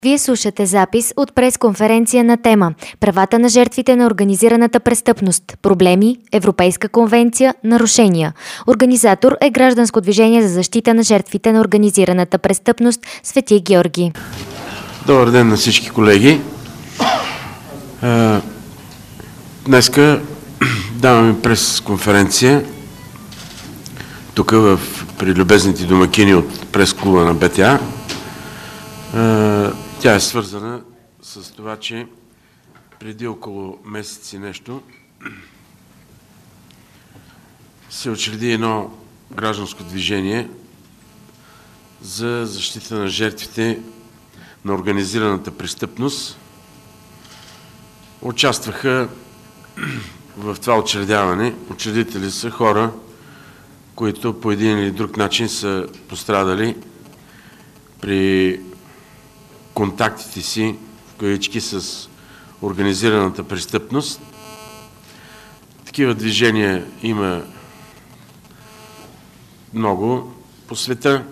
Вие слушате запис от пресконференция на тема «Правата на жертвите на организираната престъпност. Проблеми, Европейска конвенция, нарушения». Организатор е Гражданско движение за защита на жертвите на организираната престъпност Свети Георги. Добър ден на всички колеги. Днеска даваме пресконференция тук при любезните домакини от прес-клуба на БТА. Тя е свързана с това, че преди около месец и нещо се учреди едно гражданско движение за защита на жертвите на организираната престъпност. Участваха в това учредяване. Учредители са хора, които по един или друг начин са пострадали при контактите си, в кавички, с организираната престъпност. Такива движения има много по света.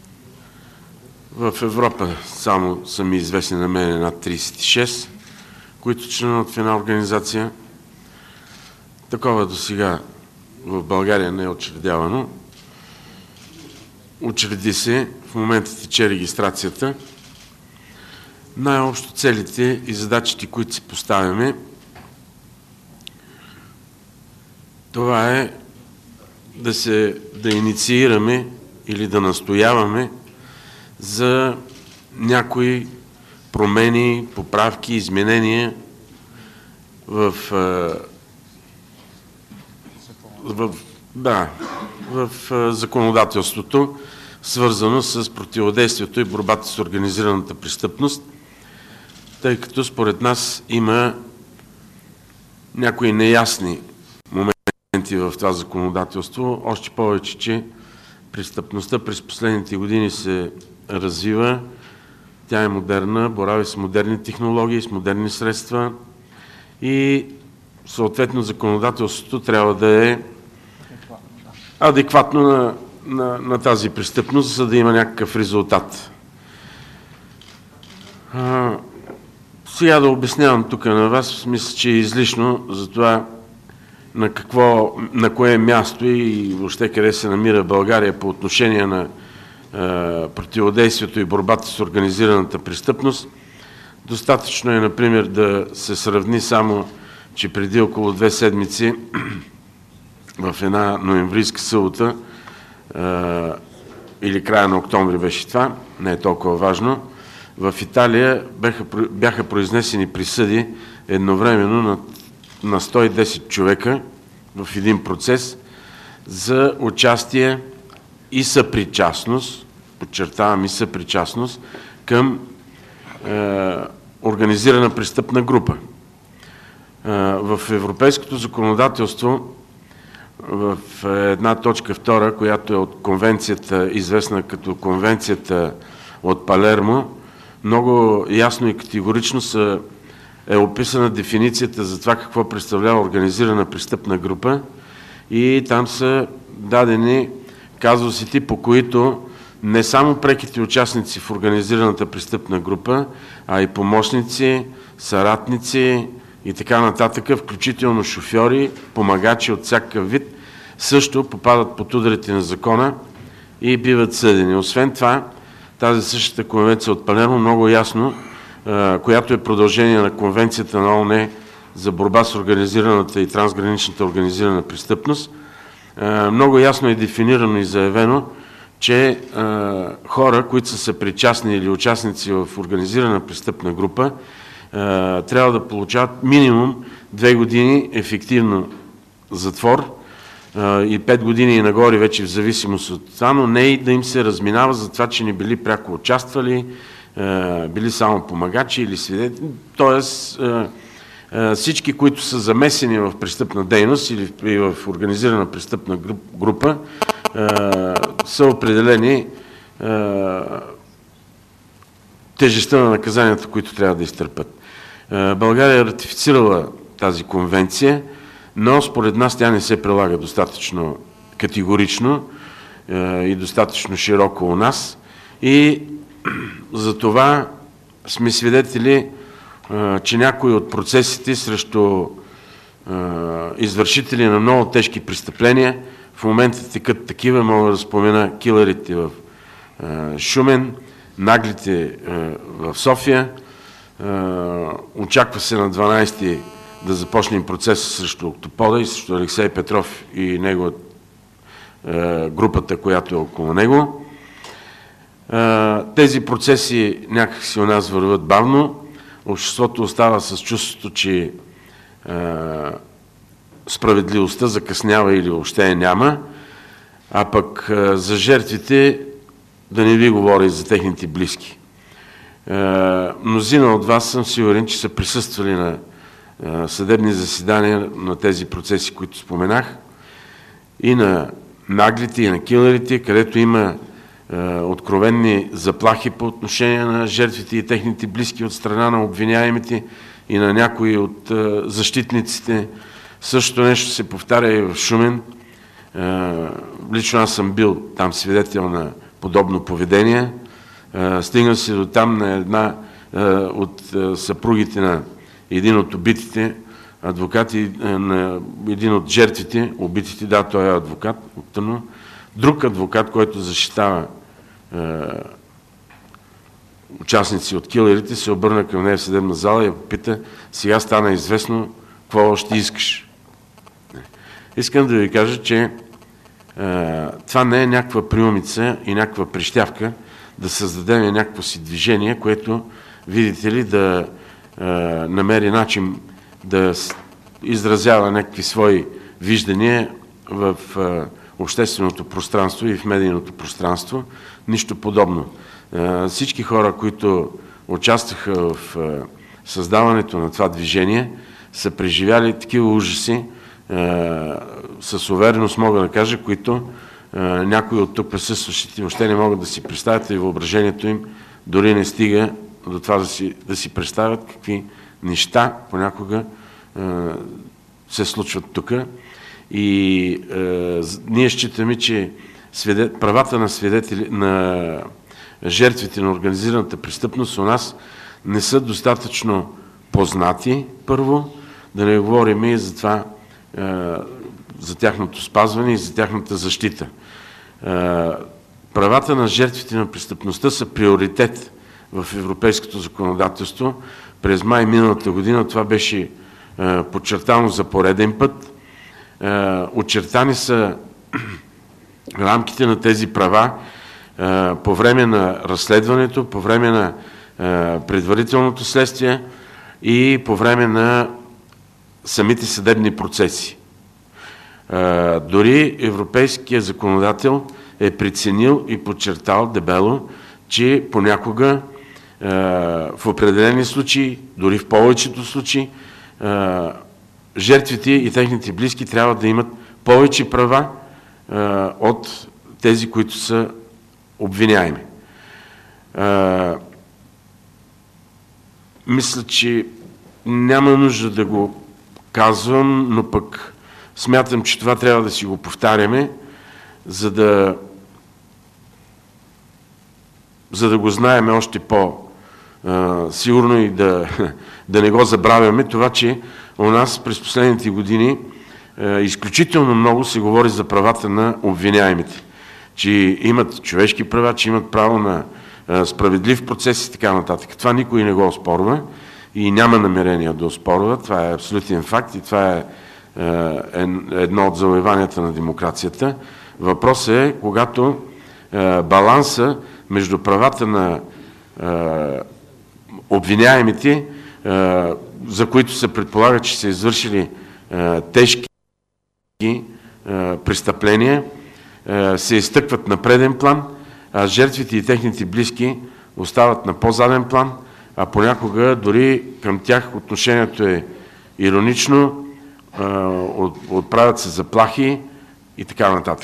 В Европа само са ми известни на мен над 36, които членуват в една организация. Такова до сега в България не е учредявано. Учреди се, в момента тече регистрацията. Най-общо целите и задачите, които си поставяме, това е да инициираме или да настояваме за някои промени, поправки, изменения в законодателството, свързано с противодействието и борбата с организираната престъпност, тъй като според нас има някои неясни моменти в това законодателство, още повече, че престъпността през последните години се развива, тя е модерна, борави с модерни технологии, с модерни средства и съответно законодателството трябва да е адекватно на тази престъпност, за да има някакъв резултат. Сега да обяснявам тук на вас, мисля, че е излишно за това на кое място и въобще къде се намира България по отношение на противодействието и борбата с организираната престъпност. Достатъчно е, например, да се сравни само, че преди около 2 седмици в една ноемврийска събота или края на октомври беше това, не е толкова важно, в Италия бяха произнесени присъди едновременно на 110 човека в един процес за участие и съпричастност, подчертавам и съпричастност, към организирана престъпна група. В европейското законодателство в една точка 2, която е от конвенцията, известна като конвенцията от Палермо, много ясно и категорично е описана дефиницията за това какво представлява организирана престъпна група и там са дадени казусите, по които не само преките участници в организираната престъпна група, а и помощници, съратници и така нататък, включително шофьори, помагачи от всякакъв вид, също попадат под ударите на закона и биват съдени. Освен това, тази същата конвенция от Палермо много ясно, която е продължение на конвенцията на ООН за борба с организираната и трансграничната организирана престъпност, много ясно е дефинирано и заявено, че хора, които са съпричастни или участници в организирана престъпна група, трябва да получават минимум 2 години ефективно затвор и 5 години и нагоре вече в зависимост от това, но не и да им се разминава за това, че не били пряко участвали, били само помагачи или свидетели. Тоест всички, които са замесени в престъпна дейност или в организирана престъпна група, са определени тежестта на наказанията, които трябва да изтърпят. България е ратифицирала тази конвенция, но според нас тя не се прилага достатъчно категорично и достатъчно широко у нас и затова сме свидетели, че някои от процесите срещу извършители на много тежки престъпления в момента текат такива. Мога да спомена килърите в Шумен, наглите в София. Очаква се на 12-ти да започнем процеса срещу Октопода и срещу Алексей Петров и групата, която е около него. Тези процеси някакси у нас върват бавно. Обществото остава с чувството, че справедливостта закъснява или въобще няма, а пък за жертвите да не ви говоря и за техните близки. Мнозина от вас съм сигурен, че са присъствали на съдебни заседания на тези процеси, които споменах, и на наглите, и на килърите, където има откровенни заплахи по отношение на жертвите и техните близки от страна на обвиняемите и на някои от защитниците. Същото нещо се повтаря и в Шумен. Лично аз съм бил там свидетел на подобно поведение. Стигна се до там на една от съпругите на един от убитите, адвокати, на един от жертвите, убитите, да, той е адвокат, друг адвокат, който защитава участници от килърите, се обърна към нея в съдебна зала и я попита: сега стана известно, какво още искаш? Искам да ви кажа, че това не е някаква приумица и някаква прищявка да създадем някакво си движение, което, видите ли, да намери начин да изразява някакви свои виждания в общественото пространство и в медийното пространство. Нищо подобно. Всички хора, които участваха в създаването на това движение, са преживяли такива ужаси, с увереност мога да кажа, които някои от тук присъстващите въобще не могат да си представят и въображението им дори не стига до това да си представят какви неща понякога се случват тук. И ние считаме, че правата на свидетели, на жертвите на организираната престъпност у нас не са достатъчно познати, първо, да не говорим и за това, за тяхното спазване и за тяхната защита. Правата на жертвите на престъпността са приоритет в европейското законодателство. През май миналата година това беше подчертано за пореден път. Очертани са рамките на тези права по време на разследването, по време на предварителното следствие и по време на самите съдебни процеси. Дори европейският законодател е преценил и подчертал дебело, че понякога в определени случаи, дори в повечето случаи, жертвите и техните близки трябва да имат повече права от тези, които са обвиняеми. Мисля, че няма нужда да го казвам, но пък смятам, че това трябва да си го повтаряме, за да го знаем още по-сигурно и да не го забравяме. Това, че у нас през последните години изключително много се говори за правата на обвиняемите, че имат човешки права, че имат право на справедлив процес и така нататък. Това никой не го оспорва и няма намерение да оспорва. Това е абсолютен факт и това е едно от завоеванията на демокрацията. Въпросът е, когато баланса между правата на обвиняемите, за които се предполага, че са извършили тежки престъпления, се изтъкват на преден план, а жертвите и техните близки остават на по-заден план, а понякога дори към тях отношението е иронично, отправят се заплахи и така нататък.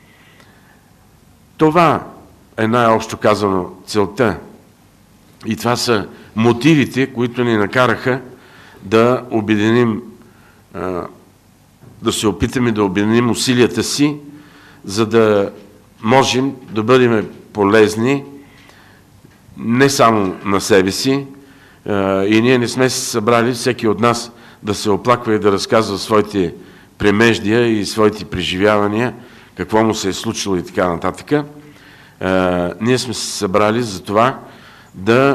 Това е най-общо казано целта. И това са мотивите, които ни накараха да обединим, да се опитаме да обединим усилията си, за да можем да бъдем полезни не само на себе си, и ние не сме се събрали всеки от нас да се оплаква и да разказва своите премеждия и своите преживявания, какво му се е случило и така нататък. Ние сме се събрали за това да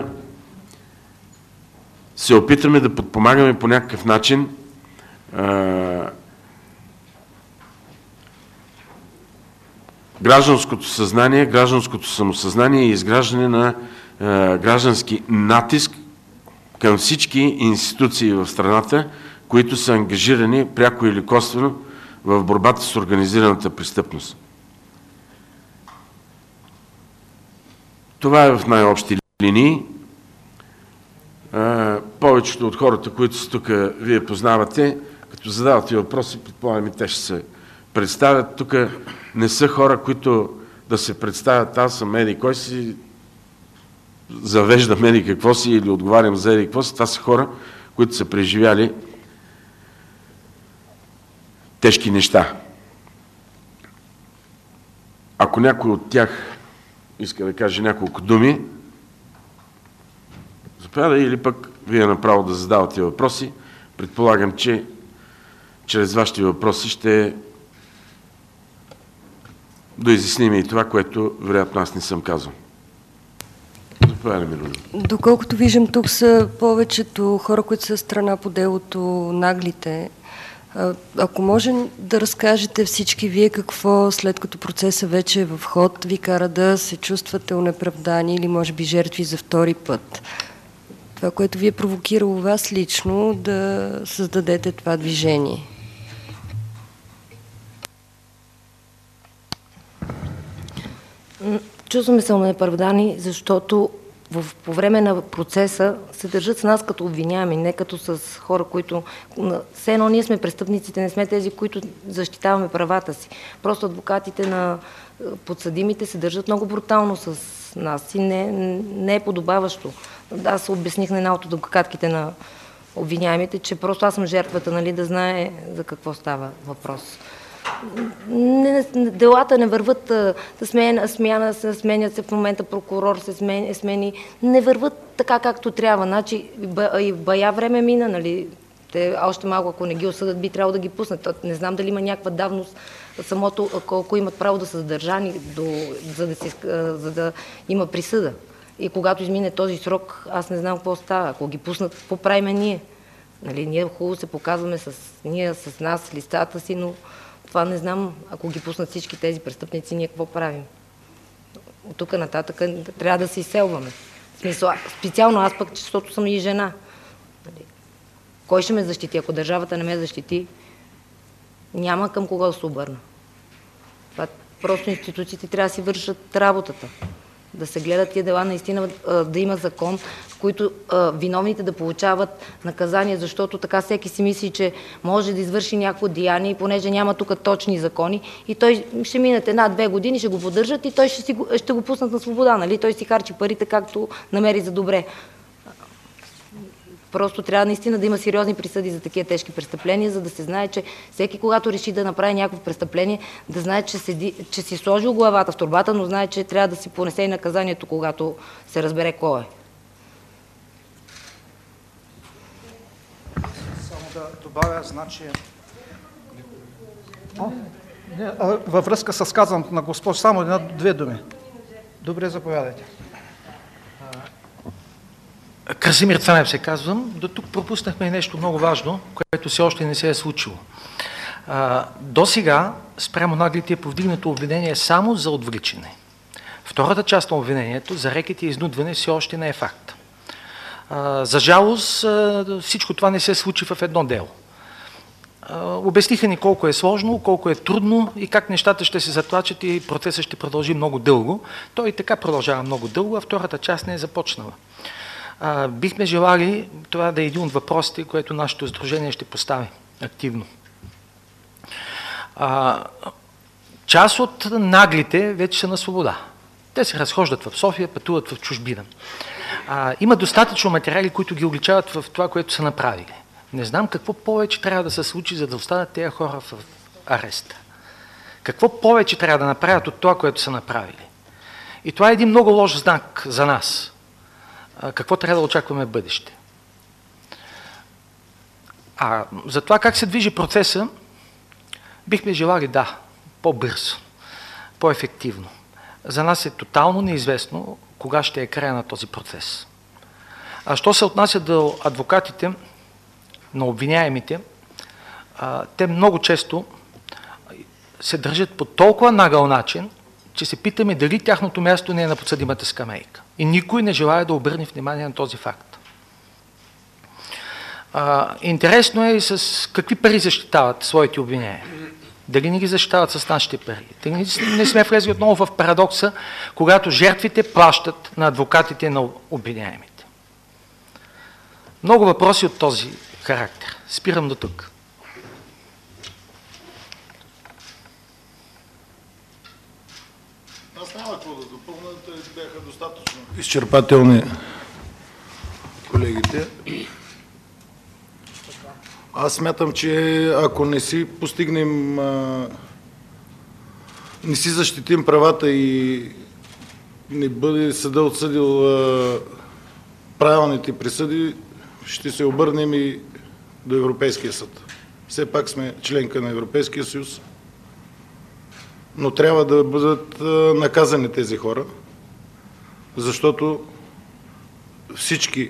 се опитаме да подпомагаме по някакъв начин гражданското съзнание, гражданското самосъзнание и изграждане на граждански натиск към всички институции в страната, които са ангажирани пряко или косвено в борбата с организираната престъпност. Това е в най-общи линии. Повечето от хората, които са тук, вие познавате, като задавате въпроси, предполагам и те ще се представят. Тук не са хора, които да се представят, аз съм еди кой си, завеждам еди какво си или отговарям за еди какво си. Това са хора, които са преживяли тежки неща. Ако някой от тях иска да каже няколко думи, заповядай, или пък вие направо да задавате въпроси. Предполагам, че чрез вашите въпроси ще доизясним и това, което вероятно аз не съм казал. Заповядай, Мило. Доколкото виждам, тук са повечето хора, които са страна по делото Наглите. Ако може да разкажете всички вие какво, след като процесът вече е в ход, ви кара да се чувствате онеправдани или може би жертви за втори път. Това, което ви е провокирало вас лично да създадете това движение. Чувстваме се онеправдани, защото по време на процеса се държат с нас като обвиняеми, не като с хора, които... Все едно ние сме престъпниците, не сме тези, които защитаваме правата си. Просто адвокатите на подсъдимите се държат много брутално с нас и не е подобаващо. Аз обясних на една от адвокатките на обвиняемите, че просто аз съм жертвата, нали, да знае за какво става въпрос. Делата не върват, сменят се в момента прокурор, се смени, не върват така както трябва. Значи, и бая време мина, нали, те още малко, ако не ги осъдат, би трябвало да ги пуснат. Не знам дали има някаква давност самото, колко имат право да са задържани, за да има присъда. И когато измине този срок, аз не знам какво става. Ако ги пуснат, какво правиме ние? Нали, ние хубаво се показваме с нас, листата си, но това не знам, ако ги пуснат всички тези престъпници, ние какво правим? От тук нататък трябва да се изселваме. В смисъл, специално аз пък, защото съм и жена. Кой ще ме защити? Ако държавата не ме защити, няма към кого да се обърна. Това просто институциите трябва да си вършат работата. Да се гледат тия дела, наистина да има закон, в който виновните да получават наказание, защото така всеки си мисли, че може да извърши някакво деяние, и понеже няма тук точни закони, и той ще минат 1-2 години, ще го поддържат и той ще го пуснат на свобода, нали? Той си харчи парите както намери за добре. Просто трябва наистина да има сериозни присъди за такива тежки престъпления, за да се знае, че всеки, когато реши да направи някакво престъпление, да знае, че си сложил главата в торбата, но знае, че трябва да си понесе и наказанието, когато се разбере кой е. Само да добавя, значи... Във връзка с казаното на госпожа, само 1-2 думи. Добре, заповядайте. Красимир Цанев се казвам. До тук пропуснахме нещо много важно, което все още не се е случило. До сега спрямо Наглите е повдигнато обвинение само за отвличане. Втората част на обвинението, за рекет и изнудване, все още не е факт. За жалост, всичко това не се случи в едно дело. Обясниха ни колко е сложно, колко е трудно и как нещата ще се затлачат и процесът ще продължи много дълго. Той и така продължава много дълго, а втората част не е започнала. Бихме желали това да е един от въпросите, което нашето сдружение ще постави активно. Част от Наглите вече са на свобода. Те се разхождат в София, пътуват в чужбина. Има достатъчно материали, които ги уличават в това, което са направили. Не знам какво повече трябва да се случи, за да останат тези хора в ареста. Какво повече трябва да направят от това, което са направили. И това е един много лош знак за нас. какво трябва да очакваме в бъдеще. За това как се движи процеса, бихме желали по-бързо, по-ефективно. За нас е тотално неизвестно кога ще е края на този процес. А що се отнася до адвокатите на обвиняемите, те много често се държат по толкова нагъл начин, че се питаме дали тяхното място не е на подсъдимата скамейка. И никой не желая да обърне внимание на този факт. Интересно е и с какви пари защитават своите обвиняеми. Дали не ги защитават с нашите пари? Дали не сме влезли отново в парадокса, когато жертвите плащат на адвокатите на обвиняемите? Много въпроси от този характер. Спирам до тук. Аз няма какво да допълня, бяха достатъчно изчерпателни колегите. Аз смятам, че ако не си постигнем, не си защитим правата и не бъде съда отсъдил правилните присъди, ще се обърнем и до Европейския съд. Все пак сме членка на Европейския съюз, но трябва да бъдат наказани тези хора, защото всички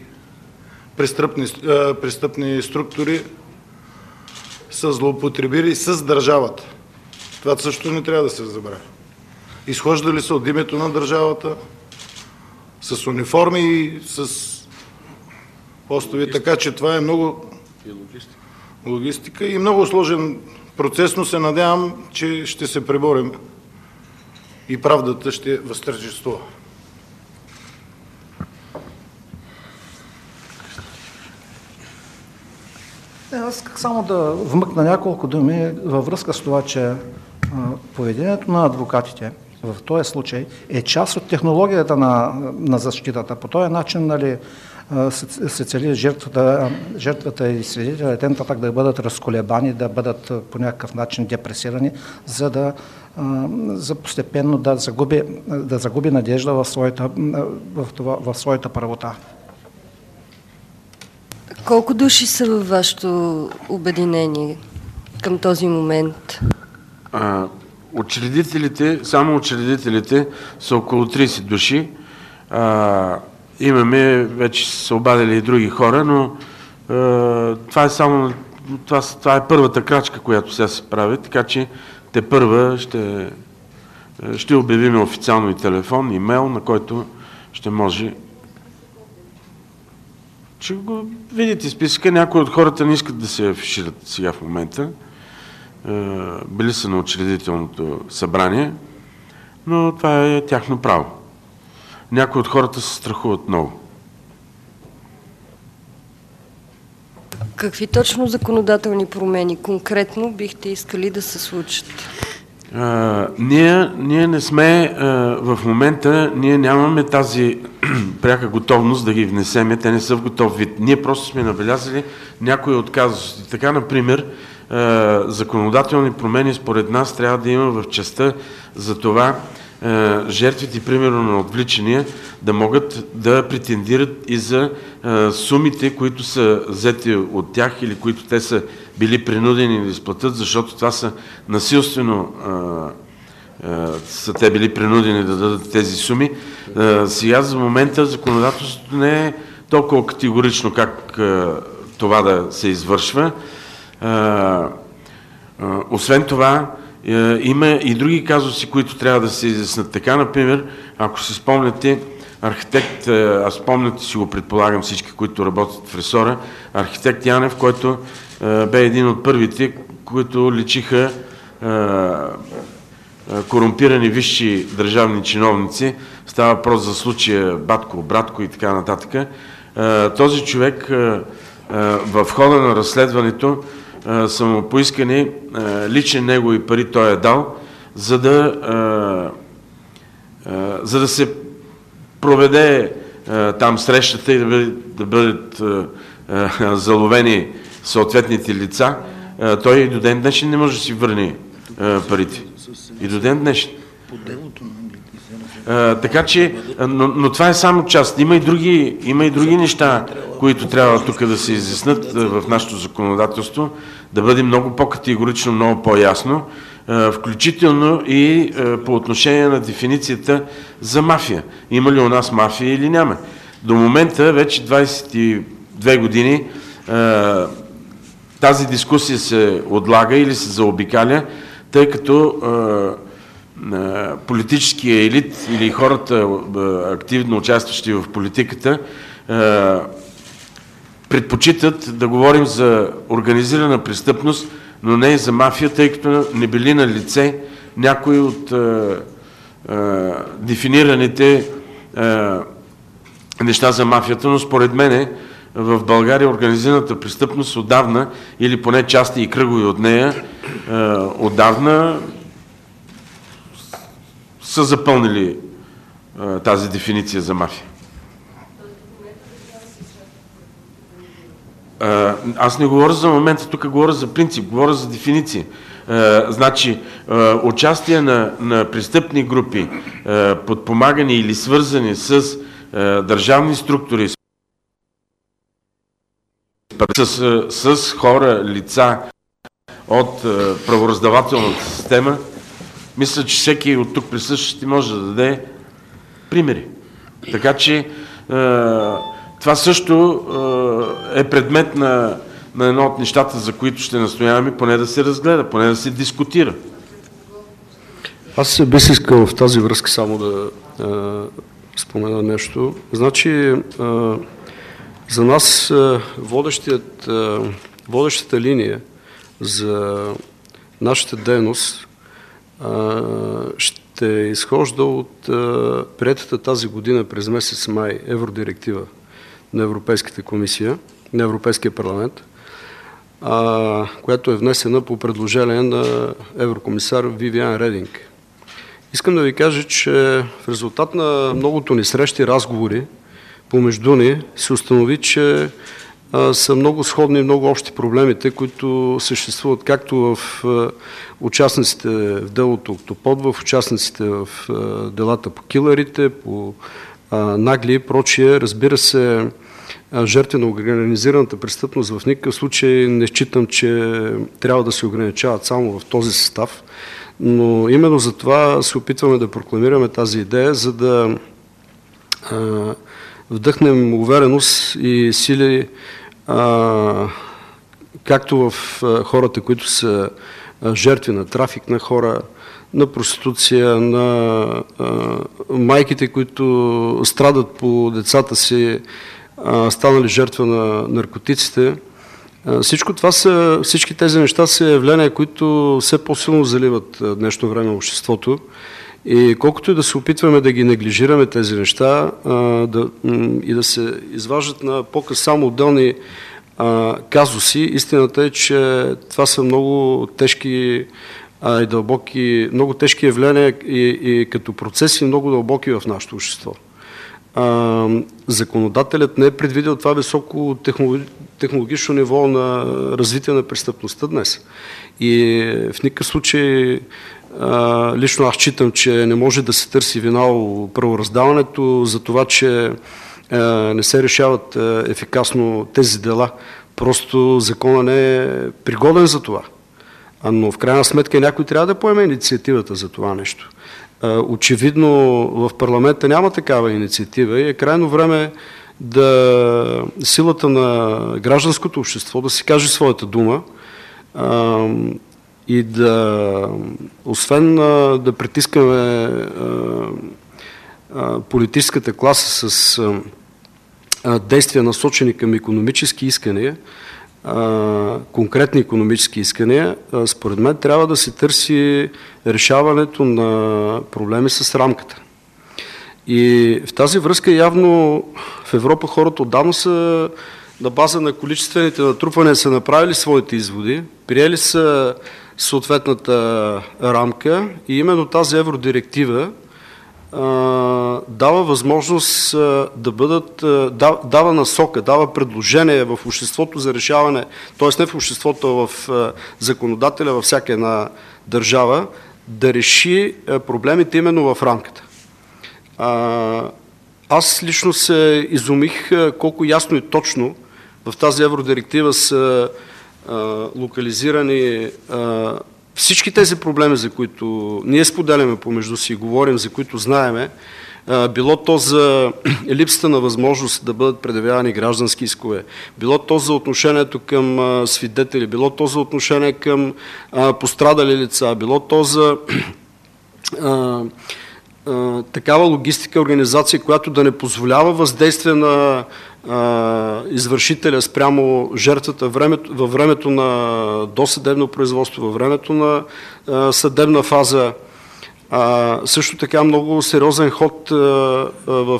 престъпни структури са злоупотребили с държавата. Това също не трябва да се забравя. Изхождали са от името на държавата, с униформи и с постове, така че това е много логистика и много сложен процес, но се надявам, че ще се преборим и правдата ще възтържествува. Аз само да вмъкна няколко думи във връзка с това, че поведението на адвокатите в този случай е част от технологията на защитата. По този начин се цели жертвата и свидетелите нататък да бъдат разколебани, да бъдат по някакъв начин депресирани, за постепенно да загуби надежда в своята правота. Колко души са във вашето обединение към този момент? Само учредителите са около 30 души. Имаме, вече са обадили и други хора, но това е първата крачка, която сега се прави, така че те първа ще обявим официално и телефон, имейл, на който ще може. Ще го видите списъка, някои от хората не искат да се афишират сега в момента. Били са на учредителното събрание, но това е тяхно право. Някои от хората се страхуват много. Какви точно законодателни промени конкретно бихте искали да се случат? Ние не сме, в момента, ние нямаме тази пряка готовност да ги внесеме, те не са в готов вид. Ние просто сме набелязали някои от казусите. Така, например, законодателни промени според нас трябва да има в частта за това жертвите, примерно на отвличания, да могат да претендират и за сумите, които са взети от тях или които те са били принудени да изплатят, защото това са насилствено са те били принудени да дадат тези суми. Сега за момента законодателството не е толкова категорично как това да се извършва. Освен това, има и други казуси, които трябва да се изяснат. Така, например, ако си спомняте, архитект, аз спомняте си го, предполагам всички, които работят в ресора, архитект Янев, който бе един от първите, които личиха корумпирани висши държавни чиновници. Става въпрос за случая Батко, Братко и така нататък. Този човек в хода на разследването са му поискани лични негови пари, той е дал, за да се проведе там срещата и да бъдат заловени съответните лица. Той и до ден днешен не може да си върне парите. И до ден днешен. По делото на англите Така че, но това е само част. Има и други неща, които трябва тук да се изяснат в нашето законодателство, да бъде много по-категорично, много по-ясно, включително и по отношение на дефиницията за мафия. Има ли у нас мафия или няма? До момента, вече 22 години, тази дискусия се отлага или се заобикаля, тъй като политическия елит или хората, активно участващи в политиката, предпочитат да говорим за организирана престъпност, но не и за мафия, тъй като не били на лице някои от дефинираните неща за мафията, но според мене в България организираната престъпност отдавна, или поне части и кръгови от нея, отдавна са запълнили тази дефиниция за мафия. Аз не говоря за момента, тук говоря за принцип, говоря за дефиниция. Значи, участие на престъпни групи, подпомагани или свързани с държавни структури, с хора, лица от правораздавателната система, мисля, че всеки от тук присъщите може да даде примери. Така че това също е предмет на едно от нещата, за които ще настояваме, поне да се разгледа, поне да се дискутира. Аз бих искал в тази връзка само да спомена нещо. Значи, за нас водещата линия за нашата дейност ще изхожда от приетата тази година през месец май евродиректива на Европейската комисия, на Европейския парламент, която е внесена по предложение на еврокомисар Вивиан Рединг. Искам да ви кажа, че в резултат на многото ни срещи и разговори помежду ни се установи, че са много сходни и много общи проблемите, които съществуват както в участниците в делото Октопод, в участниците в делата по килърите, по Нагли и прочие. Разбира се, жертви на организираната престъпност в никакъв случай не считам, че трябва да се ограничават само в този състав, но именно за това се опитваме да прокламираме тази идея, за да вдъхнем увереност и сили както в хората, които са жертви на трафик на хора, на проституция, на майките, които страдат по децата си, станали жертва на наркотиците. Всички тези неща са явления, които все по-силно заливат днешно време обществото. И колкото и да се опитваме да ги неглижираме тези неща и да се изваждат на показ само отделни казуси, истината е, че това са много тежки и дълбоки, много тежки явления и като процеси много дълбоки в нашето общество. Законодателят не е предвидил това високо технологично ниво на развитие на престъпността днес. И в никакъв случай лично аз считам, че не може да се търси вина у правораздаването за това, че не се решават ефикасно тези дела. Просто закона не е пригоден за това. Но в крайна сметка някой трябва да поеме инициативата за това нещо. Очевидно в парламента няма такава инициатива и е крайно време да силата на гражданското общество да си каже своята дума и да, освен да притискаме политическата класа с действия насочени към икономически искания, конкретни икономически искания, според мен трябва да се търси решаването на проблеми с рамката. И в тази връзка явно в Европа хората отдавна са на база на количествените натрупвания са направили своите изводи, приели са съответната рамка и именно тази евродиректива дава възможност да бъдат, дава насока, дава предложение в обществото за решаване, т.е. не в обществото, а в законодателя във всяка една държава, да реши проблемите именно в рамката. Аз лично се изумих колко ясно и точно в тази евродиректива са локализирани всички тези проблеми, за които ние споделяме помежду си и говорим, за които знаеме, било то за липсата на възможност да бъдат предявявани граждански искове, било то за отношението към свидетели, било то за отношение към пострадали лица, било то за такава логистика, организация, която да не позволява въздействие на извършителя спрямо жертвата във времето на досъдебно производство, във времето на съдебна фаза. Също така много сериозен ход в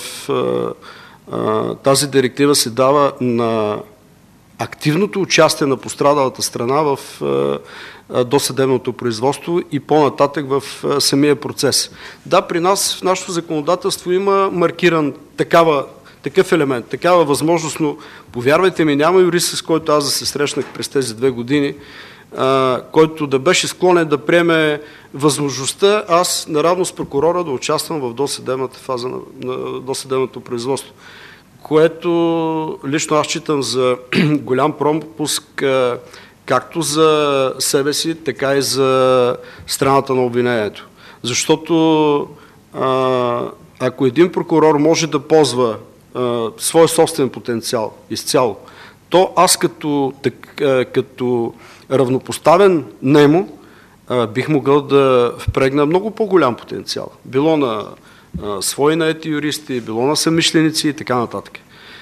тази директива се дава на активното участие на пострадалата страна в досъдебното производство и по-нататък в самия процес. Да, при нас в нашето законодателство има маркиран такъв елемент, такава възможност, но повярвайте ми, няма юрист, с който аз да се срещнах през тези 2 години, който да беше склонен да приеме възможността аз наравно с прокурора да участвам в досъдебната фаза на досъдебното производство, което лично аз считам за голям пропуск както за себе си, така и за страната на обвинението. Защото ако един прокурор може да ползва своя собствен потенциал изцяло, то аз като равнопоставен нему бих могъл да впрегна много по-голям потенциал. Било на свои наети юристи, било на съмишленици и така нататък.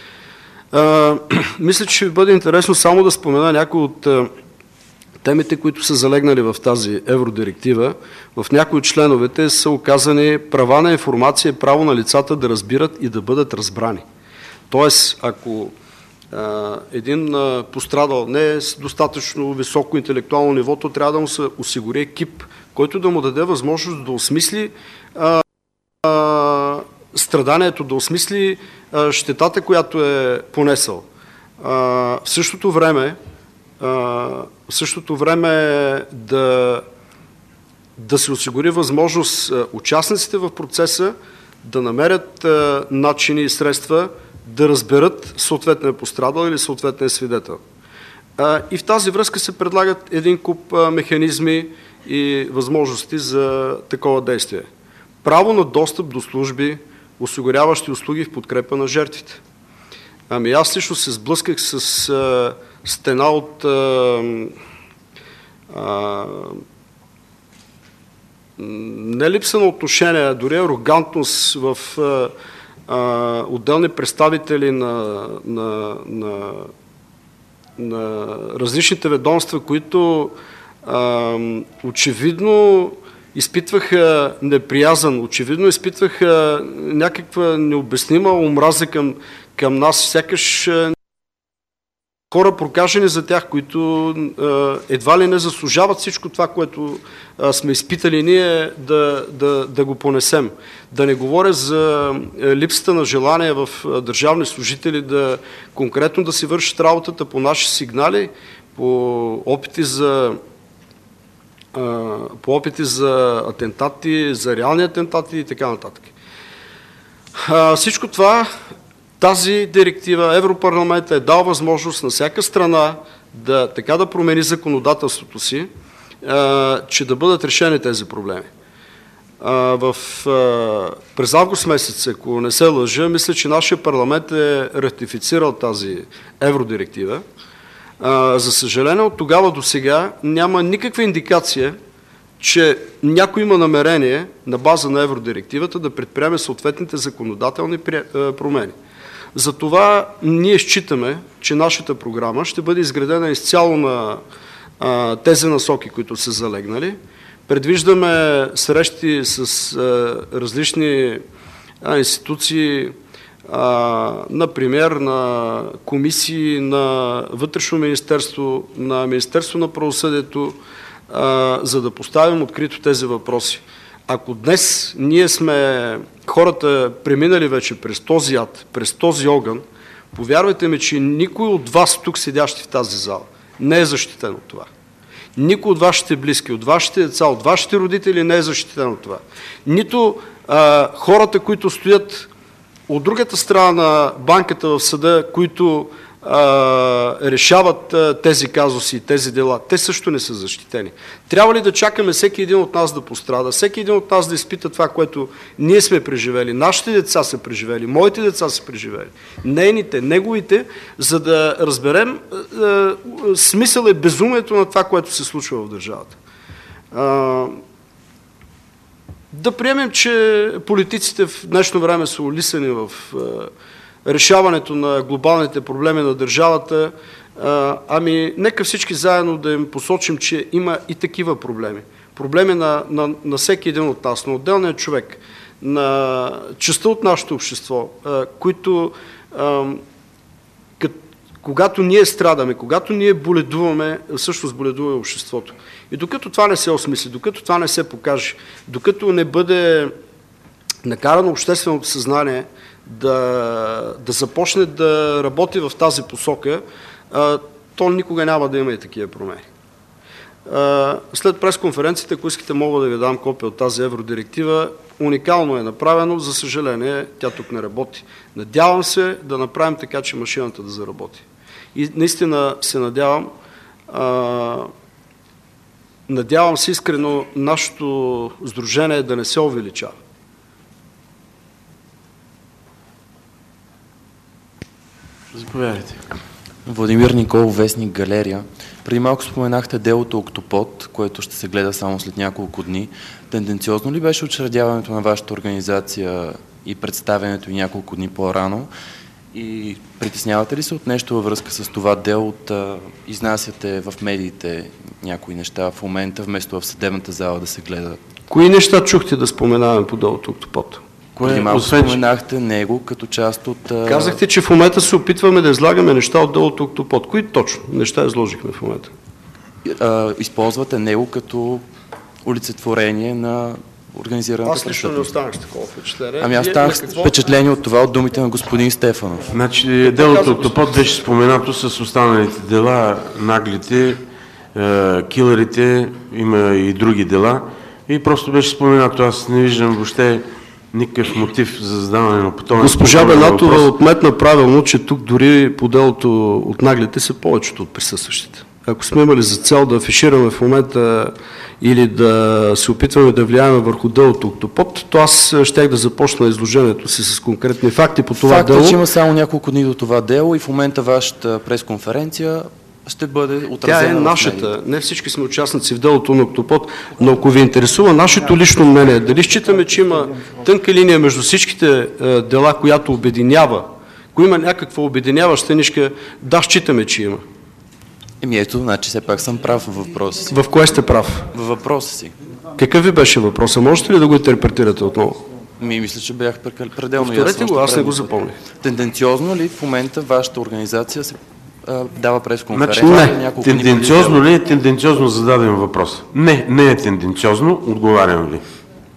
Мисля, че ще бъде интересно само да спомена някои от темите, които са залегнали в тази евродиректива. В някои от членовете са указани права на информация и право на лицата да разбират и да бъдат разбрани. Тоест, ако един пострадал не е с достатъчно високо интелектуално ниво, то трябва да му се осигури екип, който да му даде възможност да осмисли страданието, да осмисли щетата, която е понесъл. В същото време да се осигури възможност участниците в процеса да намерят начини и средства да разберат съответния пострадал или съответния свидетел. И в тази връзка се предлагат един куп механизми и възможности за такова действие. Право на достъп до служби, осигуряващи услуги в подкрепа на жертвите. Аз лично се сблъсках с стена от не липса на отношение, дори арогантност в отделни представители на различните ведомства, които очевидно изпитваха неприязън, очевидно изпитваха някаква необяснима омраза към нас, сякаш хора прокажени за тях, които едва ли не заслужават всичко това, което сме изпитали ние да го понесем. Да не говоря за липсата на желание в държавни служители конкретно да си вършат работата по наши сигнали, по опити за атентати, за реални атентати и така нататък. Всичко това, тази директива, Европарламентът е дал възможност на всяка страна така да промени законодателството си, че да бъдат решени тези проблеми. През август месец, ако не се лъжа, мисля, че нашия парламент е ратифицирал тази евродиректива. За съжаление, от тогава до сега няма никаква индикация, че някой има намерение на база на евродирективата да предприеме съответните законодателни промени. Затова ние считаме, че нашата програма ще бъде изградена изцяло на тези насоки, които са залегнали. Предвиждаме срещи с различни институции, например на комисии на Вътрешно министерство, на Министерство на правосъдието, за да поставим открито тези въпроси. Ако днес ние сме хората преминали вече през този ад, през този огън, повярвайте ми, че никой от вас тук седящи в тази зала не е защитен от това. Никой от вашите близки, от вашите деца, от вашите родители не е защитен от това. Нито хората, които стоят от другата страна на банката в съда, които решават тези казуси, тези дела, те също не са защитени. Трябва ли да чакаме всеки един от нас да пострада, всеки един от нас да изпита това, което ние сме преживели, нашите деца са преживели, моите деца са преживели, нейните, неговите, за да разберем смисъл и безумието на това, което се случва в държавата. Да приемем, че политиците в днешно време са улисани в решаването на глобалните проблеми на държавата, нека всички заедно да им посочим, че има и такива проблеми. Проблеми на всеки един от нас, на отделния човек, на частта от нашето общество, които когато ние страдаме, когато ние боледуваме, всъщност боледува обществото. И докато това не се осмисли, докато това не се покаже, докато не бъде накарано общественото съзнание да започне да работи в тази посока, то никога няма да има и такива промени. След пресконференцията, ако искате, мога да ви дам копия от тази евродиректива. Уникално е направено, за съжаление, тя тук не работи. Надявам се да направим така, че машината да заработи. И наистина се надявам се искрено нашето сдружение да не се увеличава. Заповядайте. Владимир Николов, вестник Галерия. Преди малко споменахте делото Октопод, което ще се гледа само след няколко дни. Тенденциозно ли беше учредяването на вашата организация и представянето и няколко дни по-рано? И притеснявате ли се от нещо във връзка с това дело? Изнасяте в медиите някои неща в момента, вместо в съдебната зала да се гледат? Кои неща чухте да споменаваме по делото Октопод? Преди малко споменахте него като част от... Казахте, че в момента се опитваме да излагаме неща от делото Октопод. Кои точно неща изложихме в момента? Използвате него като олицетворение на организираната престъпност. Аз лично не останах с такова впечатление. Аз станах впечатление от това, от думите на господин Стефанов. Значи, делото Октопод беше споменато с останалите дела, наглите, килърите, има и други дела. И просто беше споменато. Аз не виждам въобще никакъв мотив за задаване на подобен въпрос. Госпожа Бенатова отметна правилно, че тук дори по делото от наглите са повечето от присъстващите. Ако сме имали за цел да афишираме в момента или да се опитваме да влияем върху делото Октопод, то аз щях да започна изложението си с конкретни факти по това дело. Факт е, че има само няколко дни до това дело и в момента вашата пресконференция ще бъде отразена. Тя е нашата. Не всички сме участници в делото на Октопод, но ако ви интересува нашето лично мнение, дали считаме, че има тънка линия между всичките дела, която обединява, ако има някаква обединяваща нишка, да, считаме, че има. Ето, значи все пак съм прав във въпроса си. В кое сте прав? Във въпроса си. Какъв ви беше въпросът? Можете ли да го интерпретирате отново? Мисля, че бях пределно ясно. Повторете го, аз не го запомних. Тенденциозно ли в момента вашата организация се дава пресконференция? Значи, не. Тенденциозно ли е тенденциозно зададен въпрос? Не е тенденциозно. Отговарям ли?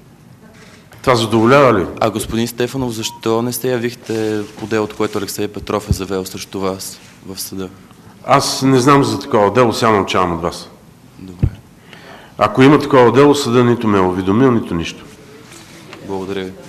Това задоволява ли? А господин Стефанов, защо не се явихте по делото, което Алексей Петров е завел срещу вас в съда? Аз не знам за такова дело, сега научавам от вас. Добре. Ако има такова дело, съда нито ме е уведомил, нито нищо. Благодаря ви.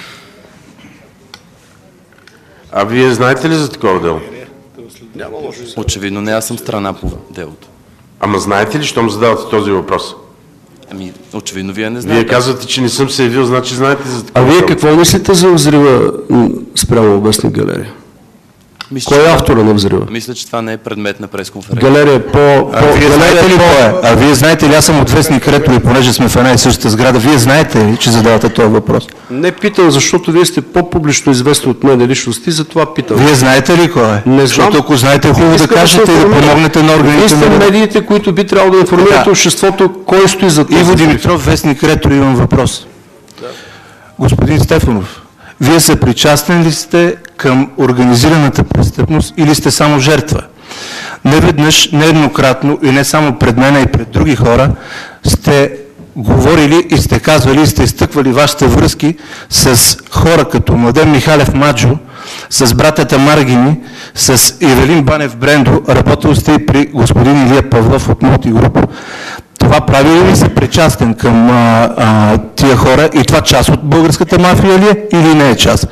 А вие знаете ли за такова дело? Очевидно не, аз съм страна по делото. Ама знаете ли, щом задавате този въпрос? Очевидно вие не знаете. Вие казвате, че не съм се явил, значи знаете за такова дело. А вие дело. какво мислите за взрива спрямо вестник Галерия? Кой е автора на взрива? Мисля, че това не е предмет на пресконференция. Галерия вие знаете ли кой е? А вие знаете ли, аз съм от вестник Ретро и понеже сме в една и същата сграда, вие знаете ли, че задавате този въпрос? Не питам, защото вие сте по-публично известни от мен личности, затова питам. Вие знаете ли кой е? Не защото ако знаете, хубаво да кажете и да помогнете на органите. Вие сте медиите, които би трябвало да информирате обществото, кой стои за това. Иво Димитров, вестник Ретро, имам въпрос. Господин Стефанов, вие съпричастен ли сте към организираната престъпност или сте само жертва? Неведнъж, нееднократно и не само пред мен, а и пред други хора сте говорили и сте казвали и сте изтъквали вашите връзки с хора като Младен Михалев Маджо с братята Маргини, с Ивелин Банев Брендо, работил сте и при господин Илия Павлов от Мултигруп. Това прави ли се причастен към тия хора и това част от българската мафия ли е или не е част?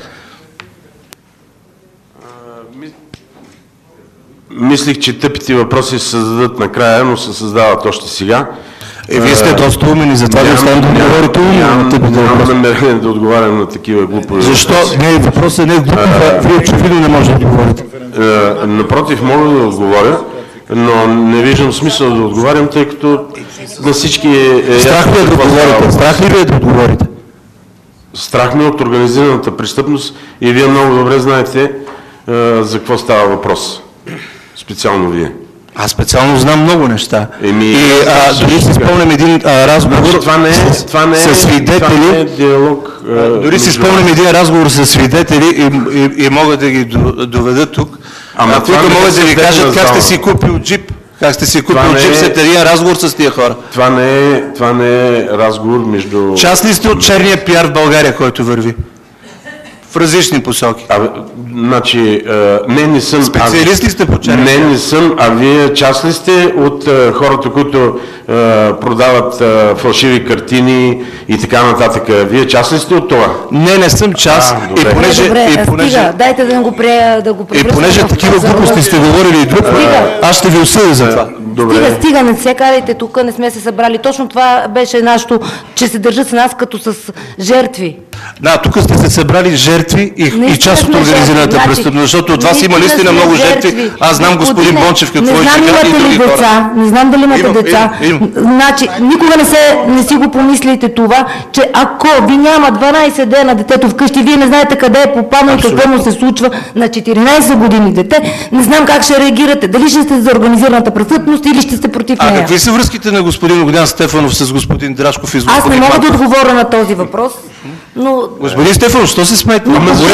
Мислих, че тъпите въпроси се създадат накрая, но се създават още сега. Вие сте доста умени, затова да оставам да отговорите умени на тъпите въпроси. Нямам намерение да отговарям на такива глупови въпроси. Защо? Не, въпросът не е глупов, вие очевидно не може да отговорите. Напротив, мога да отговоря, но не виждам смисъл да отговарям, тъй като на всички е... Страх ли е да отговорите? Страх ли е да отговорите? Страх ми от организираната престъпност и вие много добре знаете за какво става въпрос. Специално вие. Аз специално знам много неща. Дори си спомням един разговор с свидетели. Дори си спомням един разговор с свидетели и мога да ги доведа тук. Които могат да ви кажат как сте си купил джип. Как сте си купил джип след един разговор с тия хора. Това не е разговор между... Част ли сте от черния пиар в България, който върви? В различни посоки. Значи, не съм... Специалисти сте по черния? Не съм, а вие част ли сте от хората, които продават фалшиви картини и така нататък? Вие част ли сте от това? Не съм част. Стига, дайте да го превръщаме. И понеже такива глупости сте говорили и друг, аз ще ви осъдя за това. Стига, не се карайте, тук не сме се събрали. Точно това беше нашето, че се държат с нас като с жертви. Да, тук сте се събрали жертви и част от организираната престъпност, защото от вас има наистина много жертви. Аз знам господин Бончев какво е сега и други хора. Не знам дали имате деца. Значи, никога не си го помислите това, че ако ви няма 12 дена детето вкъщи, вие не знаете къде е попаднал и какво му се случва на 14 години дете, не знам как ще реагирате. Дали ще сте за организираната престъпност или ще сте против нея. Какви са връзките на господин Огнян Стефанов с господин Драшков и с господин Аз не мога да отговоря на този въпрос. Но... Господин Стефанов, що се смеете?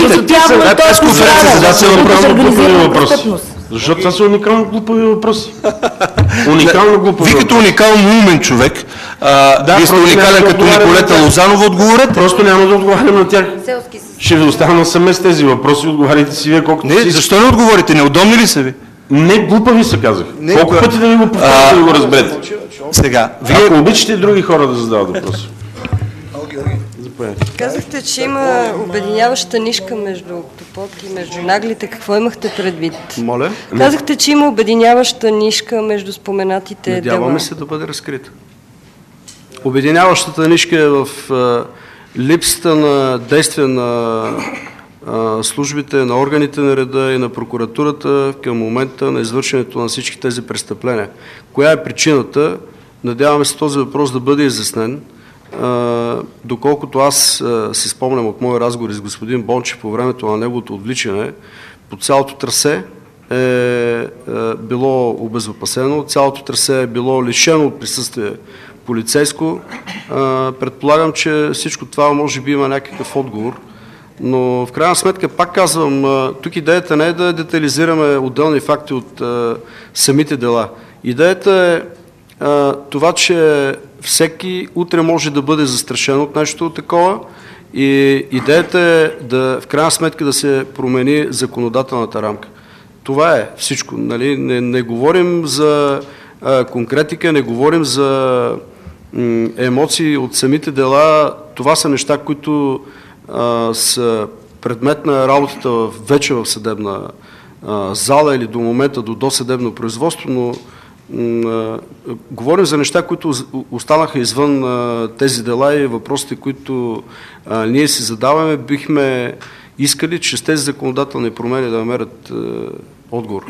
Защото това са уникално глупови въпроси. Уникално глупови въпроси. Вие като уникално умен човек, вие сте уникален като Николета Лозанова, отговорете. Просто няма да отговарям на тях. Ще ви оставя саме с тези въпроси, отговаряйте си вие колкото си. Защо не отговорите? Неудобни ли са ви? Не, глупави се казах. Колко пъти да ви го повторя, да ви го разберете? Сега, ако обичате други хора да задават въпроси. Казахте, че има обединяваща нишка между Октопод и между Наглите. Какво имахте предвид? Моля? Казахте, че има обединяваща нишка между споменатите дела. Надяваме се да бъде разкрита. Обединяващата нишка е в липсата на действие на службите, на органите на реда и на прокуратурата към момента на извършването на всички тези престъпления. Коя е причината? Надяваме се този въпрос да бъде изяснен. Доколкото аз си спомням от мои разговори с господин Бончев по времето на неговото отвличане, по цялото трасе е било обезопасено, цялото трасе е било лишено от присъствие полицейско. Предполагам, че всичко това може би има някакъв отговор, но в крайна сметка, пак казвам, тук идеята не е да детализираме отделни факти от самите дела. Идеята е това, че всеки утре може да бъде застрашен от нещо такова и идеята е в крайна сметка да се промени законодателната рамка. Това е всичко. Нали? Не говорим за конкретика, не говорим за емоции от самите дела. Това са неща, които са предмет на работата вече в съдебна зала или до момента до досъдебно производство, но говорим за неща, които останаха извън тези дела и въпросите, които ние си задаваме, бихме искали, че с тези законодателни промени да намерят отговор.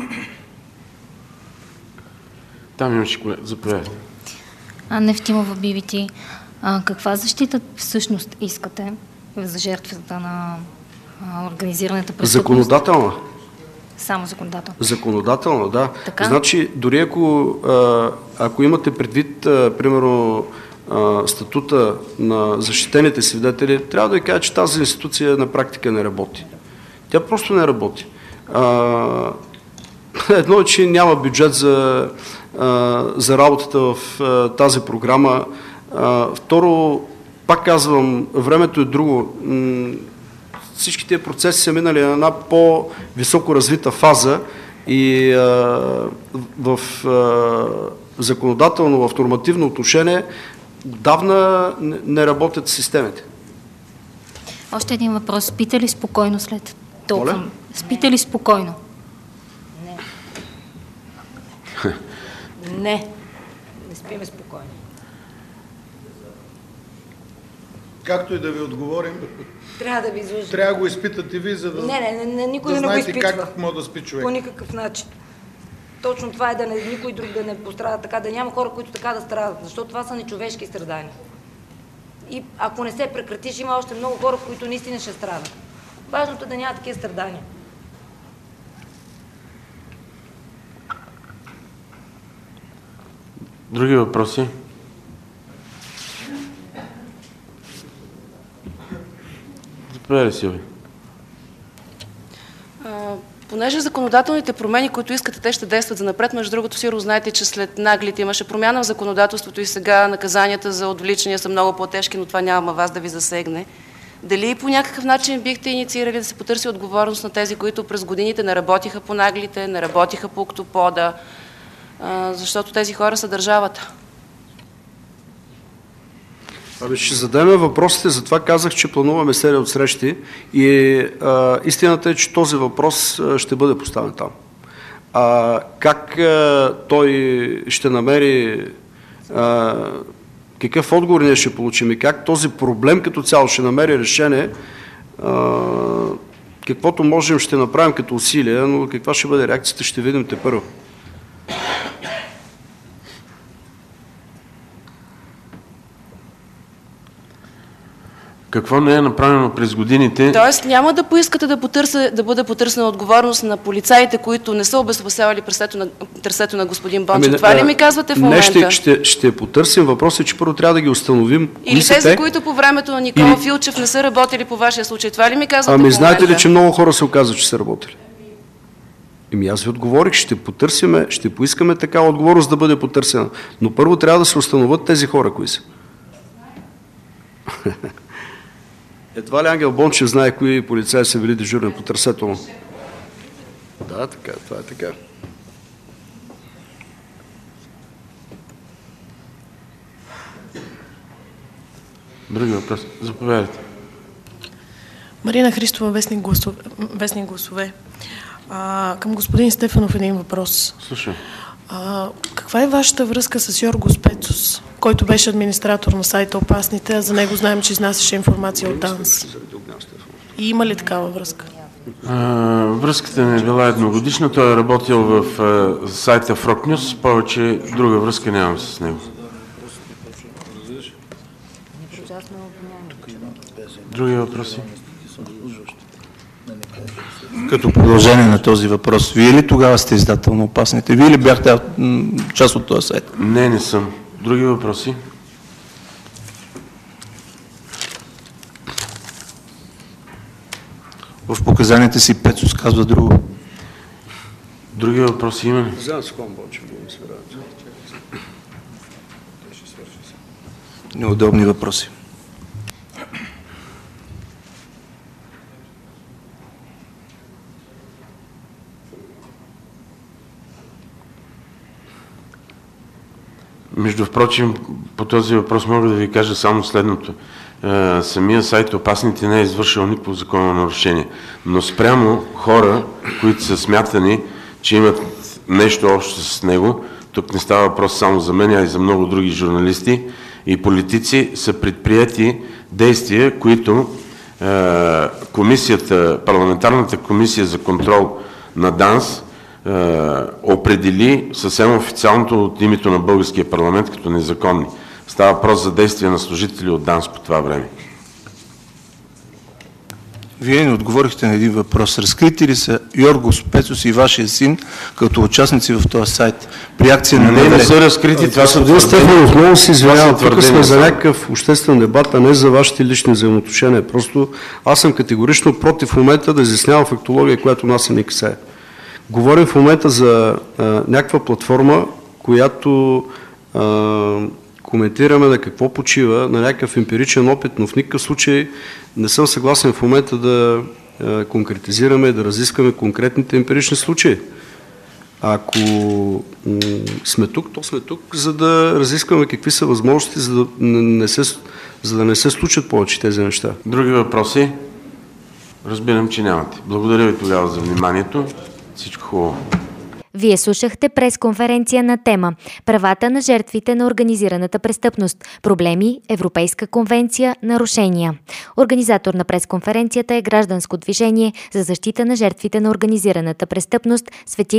Там имаше колега, заповядайте. Нефтимова BBT, каква защита всъщност искате за жертвата на организираната престъпност? Законодателна. Само законодателно. Законодателно, да. Така? Значи, дори ако имате предвид, примерно, статута на защитените свидетели, трябва да ви кажа, че тази институция на практика не работи. Тя просто не работи. Едно е, че няма бюджет за работата в тази програма. Второ, пак казвам, времето е друго. всички тези процеси са минали на една по-високо развита фаза и в законодателно, в нормативно отношение давна не работят системите. Още един въпрос. Спите ли спокойно след толкова? Спите ли спокойно? Не. Не спиме спокойно. Както и да ви отговорим, трябва да ви излъжа. трябва да го изпитате ви, за да, никой да не го знаете изпитва. как може да спи човек. По никакъв начин. Точно това е никой друг да не пострада така, да няма хора, които така да страдат, защото това са нечовешки страдания. И ако не се прекратиш, има още много хора, които наистина ще страдат. Важното е да няма такива страдания. Други въпроси? Заповядай, Силви. Понеже законодателните промени, които искате, те ще действат за напред. Между другото, сигурно знаете, че след наглите имаше промяна в законодателството и сега наказанията за отвличания са много по-тежки, но това няма вас да ви засегне. Дали по някакъв начин бихте инициирали да се потърси отговорност на тези, които през годините не работиха по наглите, не работиха по октопода, защото тези хора са държавата? Ще зададем въпросите, затова казах, че плануваме серия от срещи и истината е, че този въпрос ще бъде поставен там. Как той ще намери, какъв отговор ние ще получим и как този проблем като цяло ще намери решение, каквото можем ще направим като усилия, но каква ще бъде реакцията, ще видим тепърва. Какво не е направено през годините? Тоест няма да поискате да бъде потърсена отговорност на полицаите, които не са обезопасявали трасето на господин Бончев. Това ли ми казвате в момента? Не, ще потърсим. Въпросът е, че първо трябва да ги установим. Или тези, които по времето на Никола Филчев не са работили по вашия случай. Това ли ми казвате в момента? Знаете ли, че много хора се оказва, че са работили? Аз ви отговорих, ще потърсиме, ще поискаме такава отговорност да бъде потърсена. Но първо трябва да се установят тези хора, кои са. Едва ли Ангел Бончев знае кои полицаи са били дежурни по трасето му? Да, така, това е така. Други въпроси? Заповядайте. Марина Христова, вестник Гласове. Към господин Стефанов един въпрос. Слушай. Каква е вашата връзка с Йорго Спецос, който беше администратор на сайта Опасните, а за него знаем, че изнасяше информация от ДАНС? И има ли такава връзка? Връзката не е била едногодишна. Той е работил в сайта Frog News. Повече друга връзка нямам с него. Други въпроси? Като продължение на този въпрос, вие ли тогава сте издател на Опасните? Вие ли бяхте част от този сайт? Не съм. Други въпроси? В показанията си Пецос казва друго. Други въпроси има ли? Неудобни въпроси. Между впрочем, по този въпрос мога да ви кажа само следното. Самия сайт Опасните не е извършил никакво законно нарушение, но спрямо хора, които са смятани, че имат нещо общо с него, тук не става въпрос само за мен, а и за много други журналисти и политици, са предприяти действия, които парламентарната комисия за контрол на ДАНС определи съвсем официалното от името на българския парламент като незаконни. Става въпрос за действия на служители от ДАНС по това време. Вие не отговорихте на един въпрос. Разкрити ли са Йорго Спецос и вашия син като участници в този сайт? При акция на не са разкрити. Това са Стефанов, много се извинявам. Тук сме за някакъв обществен дебат, а не за вашите лични взаимоотношения. Просто аз съм категорично против в момента да изяснявам фактология, която нас не касае. Говорим в момента за някаква платформа, която коментираме на какво почива, на някакъв емпиричен опит, но в никакъв случай не съм съгласен в момента да конкретизираме и да разискваме конкретните емпирични случаи. Ако сме тук, то сме тук, за да разискваме какви са възможности, за да не се случат повече тези неща. Други въпроси? Разбирам, че нямате. Благодаря ви тогава за вниманието. Всичко хубаво. Вие слушахте пресконференция на тема «Правата на жертвите на организираната престъпност. Проблеми, Европейска конвенция, нарушения». Организатор на пресконференцията е Гражданско движение за защита на жертвите на организираната престъпност Свети